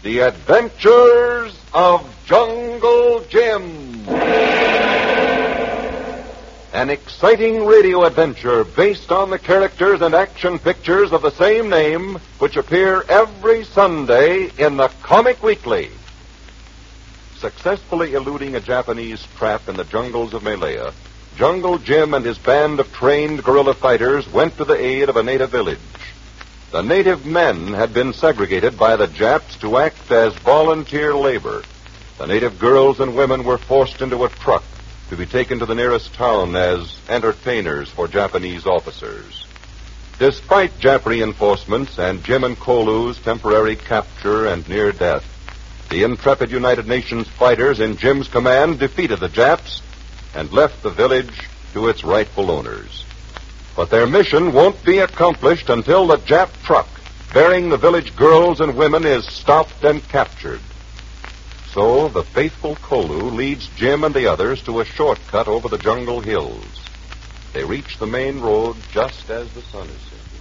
The Adventures of Jungle Jim. An exciting radio adventure based on the characters and action pictures of the same name, which appear every Sunday in the Comic Weekly. Successfully eluding a Japanese trap in the jungles of Malaya, Jungle Jim and his band of trained guerrilla fighters went to the aid of a native village. The native men had been segregated by the Japs to act as volunteer labor. The native girls and women were forced into a truck to be taken to the nearest town as entertainers for Japanese officers. Despite Jap reinforcements and Jim and Kolu's temporary capture and near death, the intrepid United Nations fighters in Jim's command defeated the Japs and left the village to its rightful owners. But their mission won't be accomplished until the Jap truck bearing the village girls and women is stopped and captured. So the faithful Kolu leads Jim and the others to a shortcut over the jungle hills. They reach the main road just as the sun is setting.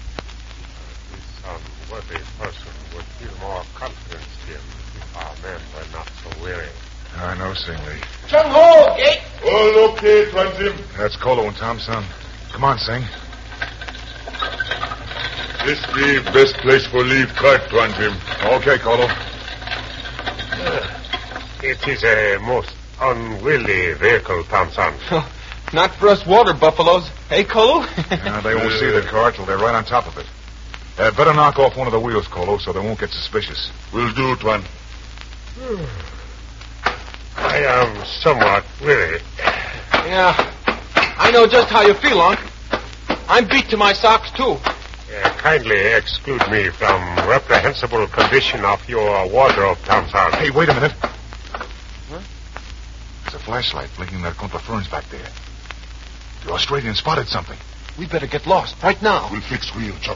Some worthy person would feel more confidence, Jim, if our men were not so weary. I know, Singly. Chung Ho, Gate. All okay, Tuan Jim. That's Kolo and Tom Son. Come on, Sing. This the best place for leave cart, Tuan Jim. Okay, Kolo. It is a most unwieldy vehicle, Thompson. Not for us water buffaloes. Hey, Kolo? They won't see the car till they're right on top of it. Better knock off one of the wheels, Kolo, so they won't get suspicious. Will do, Tuan. I am somewhat weary. Yeah, I know just how you feel, Unc. I'm beat to my socks, too. Kindly exclude me from reprehensible condition of your wardrobe, Thompson. Hey, wait a minute. Huh? There's a flashlight blinking in that clump of ferns back there. The Australian spotted something. We better get lost right now. We'll fix wheel, chop.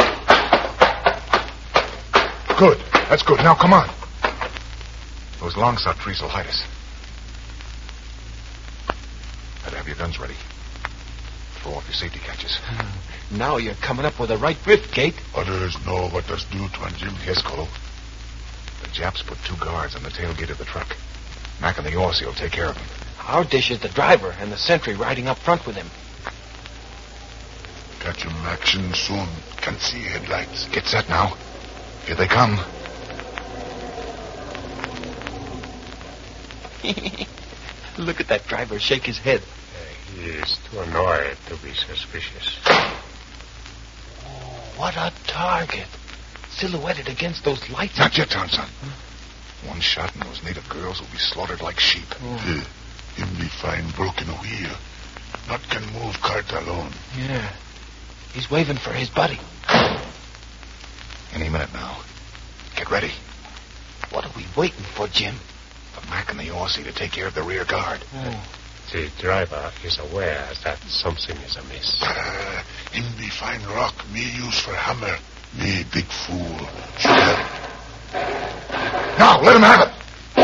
Good. That's good. Now, come on. Those longsot trees will hide us. Better have your guns ready. Throw off your safety catches. Now you're coming up with the right drift, Gate. Others know what us do, Tuan Jim. Yes, Kolo. The Japs put 2 guards on the tailgate of the truck. Mac and the Aussie will take care of them. Our dish is the driver and the sentry riding up front with him. Catch 'em action soon. Can see headlights. Get set now. Here they come. Look at that driver shake his head. He is too annoyed to be suspicious. Oh, what a target. Silhouetted against those lights. Not yet, Thompson. One shot and those native girls will be slaughtered like sheep. Him be fine broken wheel. Not can move cart alone. Yeah. He's waving for his buddy. Any minute now. Get ready. What are we waiting for, Jim? For Mac and the Aussie to take care of the rear guard. The driver is aware that something is amiss. Him be fine rock. Me use for hammer. Me big fool. Should have... Now, let him have it.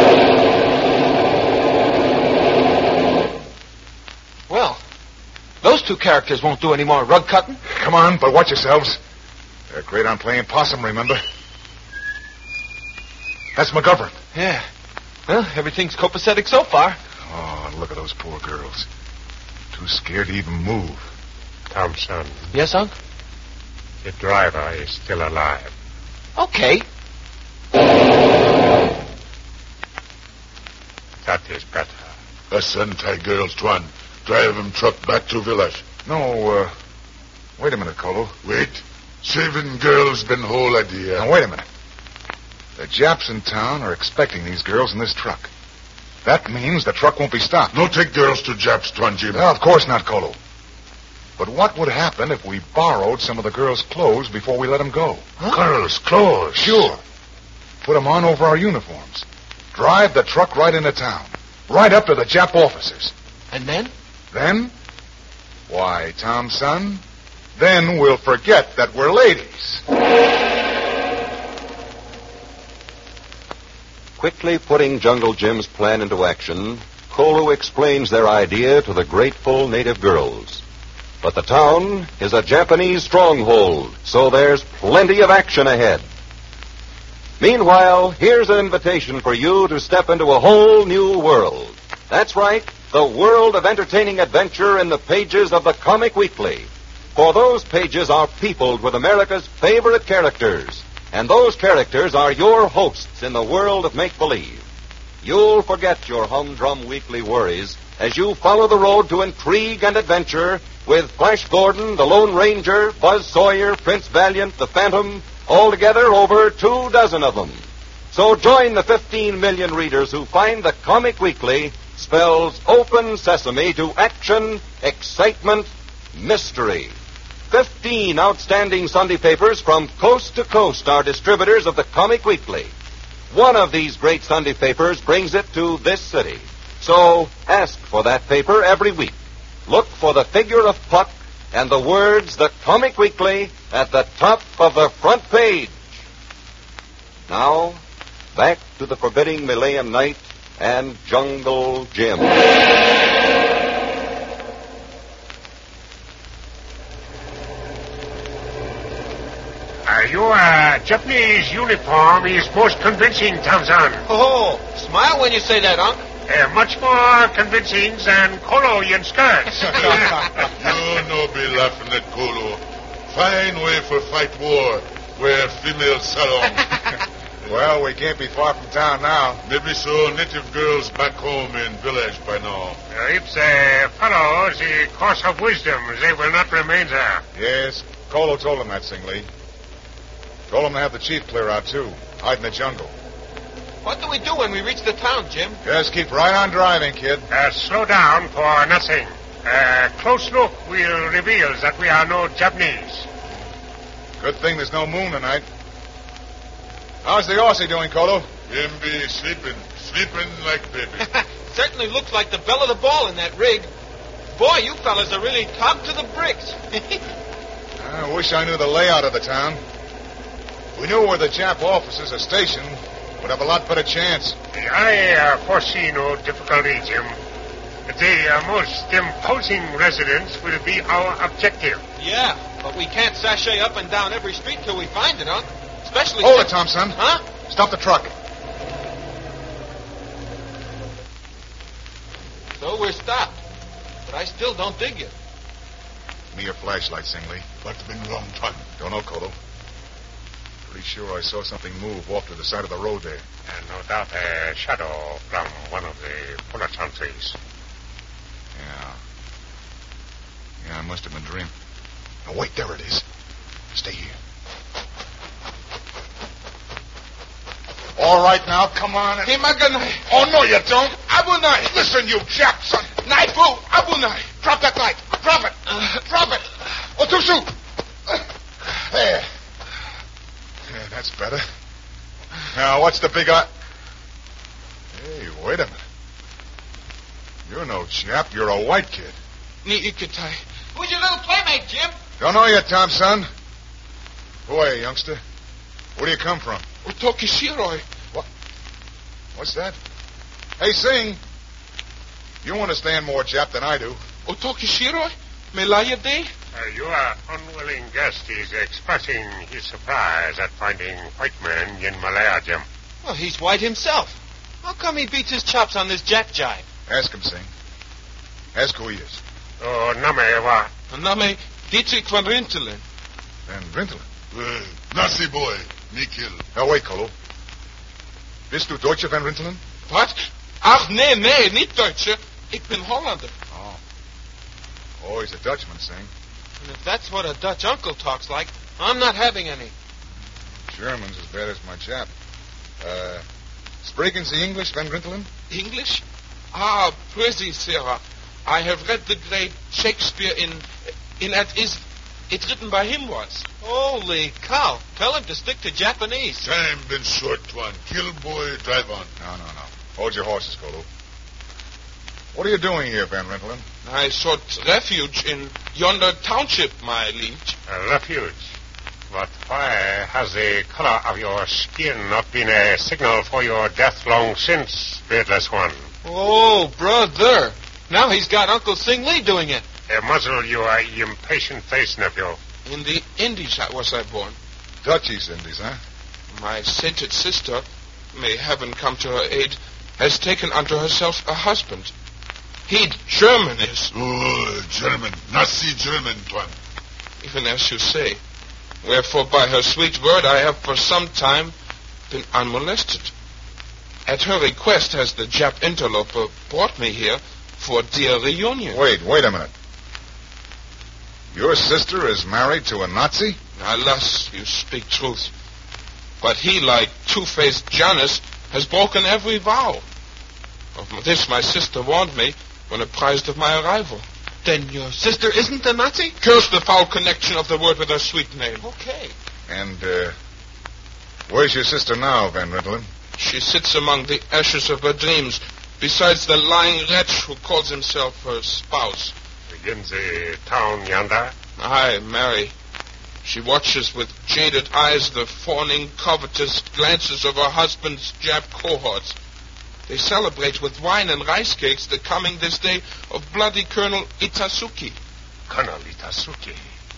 Well, those 2 characters won't do any more rug cutting. Come on, but watch yourselves. They're great on playing possum, remember? That's McGovern. Yeah. Well, everything's copacetic so far. Oh, look at those poor girls. Too scared to even move. Thompson. Yes, Unc? The driver is still alive. Okay. That is better. Us anti girls, Tuan. Drive 'em truck back to village. No, wait a minute, Kolo. Wait. 7 girls been whole idea. Now, wait a minute. The Japs in town are expecting these girls in this truck. That means the truck won't be stopped. No take girls to Japs, Tuan Jim. No, of course not, Kolo. But what would happen if we borrowed some of the girls' clothes before we let them go? Huh? Girls' clothes? Sure. Put them on over our uniforms. Drive the truck right into town. Right up to the Jap officers. And then? Then? Why, Tom, son, then we'll forget that we're ladies. Quickly putting Jungle Jim's plan into action, Kolu explains their idea to the grateful native girls. But the town is a Japanese stronghold, so there's plenty of action ahead. Meanwhile, here's an invitation for you to step into a whole new world. That's right, the world of entertaining adventure in the pages of the Comic Weekly. For those pages are peopled with America's favorite characters, and those characters are your hosts in the world of make-believe. You'll forget your humdrum weekly worries as you follow the road to intrigue and adventure with Flash Gordon, the Lone Ranger, Buzz Sawyer, Prince Valiant, the Phantom, altogether over 24 of them. So join the 15 million readers who find the Comic Weekly spells open sesame to action, excitement, mystery. 15 outstanding Sunday papers from coast to coast are distributors of the Comic Weekly. One of these great Sunday papers brings it to this city. So ask for that paper every week. Look for the figure of Puck and the words The Comic Weekly at the top of the front page. Now, back to the forbidding Malayan night and Jungle Jim. Your Japanese uniform is most convincing, Thompson. Oh, smile when you say that, Unc. Much more convincing than Kolo in skirts. You no be laughing at Kolo. Fine way for fight war, wear female sarong. Well, we can't be far from town now. Maybe so native girls back home in village by now. If they follow the course of wisdom, they will not remain there. Yes, Kolo told him that, Sing Lee. Told him to have the chief clear out, too. Hide in the jungle. What do we do when we reach the town, Jim? Just keep right on driving, kid. Slow down for nothing. Close look will reveal that we are no Japanese. Good thing there's no moon tonight. How's the Aussie doing, Kolo? Him be sleeping like baby. Certainly looks like the belle of the ball in that rig. Boy, you fellas are really top to the bricks. I wish I knew the layout of the town. We knew where the Jap officers are stationed. Would have a lot better chance. I foresee no difficulty, Jim. The most imposing residence will be our objective. Yeah, but we can't sashay up and down every street till we find it, Unc. Especially... Hold it, Thompson. Huh? Stop the truck. So we're stopped. But I still don't dig you. Give me your flashlight, Sing Lee. What's been wrong, Ton? Don't know, Kolo. Pretty sure I saw something move off to the side of the road there. And no doubt a shadow from one of the Pulachan trees. Yeah, I must have been dreaming. Now, wait, there it is. Stay here. All right, now, come on. Himaganai. Oh, no, you don't. Abunai. Listen, you Jap, son. Naifu. Abunai. Drop that knife. Drop it. Drop it. Otushu. There. Yeah, that's better. Now, what's the big... Hey, wait a minute. You're no Jap. You're a white kid. Ni Ikutai. Who's your little playmate, Jim? Don't know you, Tom, son. Who are you, youngster? Where do you come from? Otokishiroi. What? What's that? Hey, Sing. You understand more Jap than I do. Otokishiroi? Melaya Day? Your unwilling guest is expressing his surprise at finding white men in Malaya, Jim. Well, he's white himself. How come he beats his chops on this Jap jive? Ask him, Sing. Ask who he is. Oh, Namewa. Name Dietrich van Rintelen. Van Rintelen? Nazi boy, me kill. Now, wait, Kolo. Bist du Deutsche Van Rintelen? What? Ach, nee, niet Deutsche. Ik ben Hollander. Oh, he's a Dutchman, Sing. And if that's what a Dutch uncle talks like, I'm not having any. German's as bad as my Jap. Spreken Sie English, Van Rintelen? English? Ah, pretty, Sarah. I have read the great Shakespeare in at is it written by him was. Holy cow. Tell him to stick to Japanese. Time been short one. Kill boy, drive on. No. Hold your horses, Kolo. What are you doing here, Van Rintelen? I sought refuge in yonder township, my liege. A refuge? But why has the color of your skin not been a signal for your death long since, beardless one? Oh, brother. Now he's got Uncle Sing Lee doing it. Muzzle your impatient face, nephew. In the Indies was I born. Dutch East Indies, huh? My sainted sister, may heaven come to her aid, has taken unto herself a husband. He German is. Oh, German. Nazi German, Tuan. Even as you say. Wherefore by her sweet word I have for some time been unmolested. At her request has the Jap interloper brought me here for dear reunion. Wait a minute. Your sister is married to a Nazi? Alas, you speak truth. But he, like two-faced Janus, has broken every vow. Of this my sister warned me when apprised of my arrival. Then your sister isn't a Nazi? Curse the foul connection of the word with her sweet name. Okay. And, where's your sister now, Van Rintelen? She sits among the ashes of her dreams, besides the lying wretch who calls himself her spouse. In the town yonder? Aye, Mary. She watches with jaded eyes the fawning, covetous glances of her husband's Jap cohorts. They celebrate with wine and rice cakes the coming this day of bloody Colonel Itasuki. Colonel Itasuki.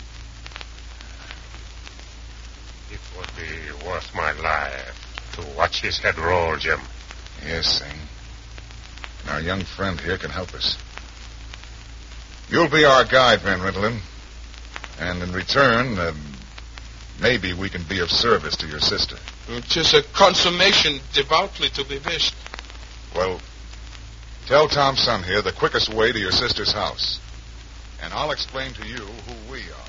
It would be worth my life to watch his head roll, Jim. Yes, Sing. And our young friend here can help us. You'll be our guide, Van Rintelen. And in return, maybe we can be of service to your sister. 'Tis a consummation devoutly to be wished. Well, tell Tom Sun here the quickest way to your sister's house. And I'll explain to you who we are.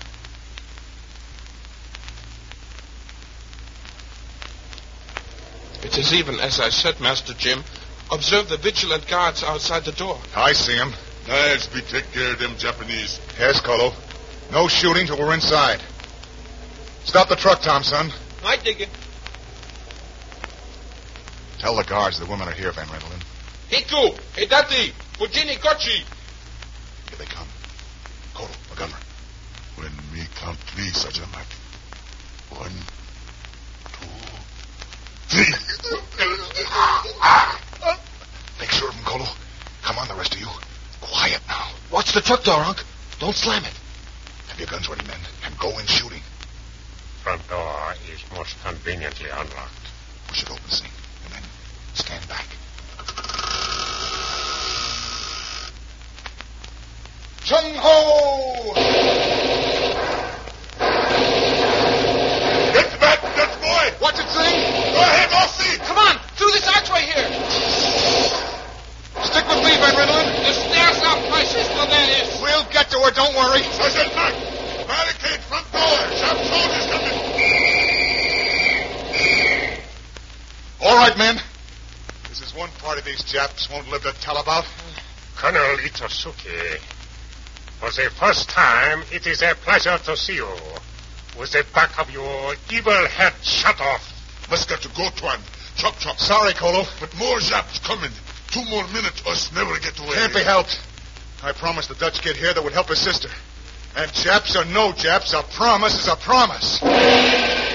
It is even as I said, Master Jim. Observe the vigilant guards outside the door. I see him. Nice, we take care of them Japanese. Yes, Colo. No shooting till we're inside. Stop the truck, Tom Sun. I dig it. Tell the guards the women are here, Van Rintelen. Hiku, Hidati, Fujini Kochi. Here they come. Colo, Montgomery. When we count three, Sergeant Mac. 1, 2, 3. Make sure of them, Colo. Come on, the rest of you. Quiet now. Watch the truck door, Unc. Don't slam it. Have your guns ready, men, and go in shooting. Front door is most conveniently unlocked. Push it open, Sing, and then stand back. Chung-ho! Get back, Dutch boy! Watch it, Sing! Go ahead, Aussie! Come on, through this archway here. Stick with me, Van Rintelen. The stairs up, my sister there is. We'll get to her, don't worry. Sergeant Mac! Barricade front door! Sharp soldiers coming! All right, men. This is one part of these Japs won't live to tell about. Colonel Itasuki, for the first time, it is a pleasure to see you. With the back of your evil head shut off. Must got to go, Tuan. Chop, chop. Sorry, Colo. But more Japs coming. 2 more minutes, us never get away. Can't be helped. I promised the Dutch kid here that would help his sister. And Japs or no Japs, a promise is a promise.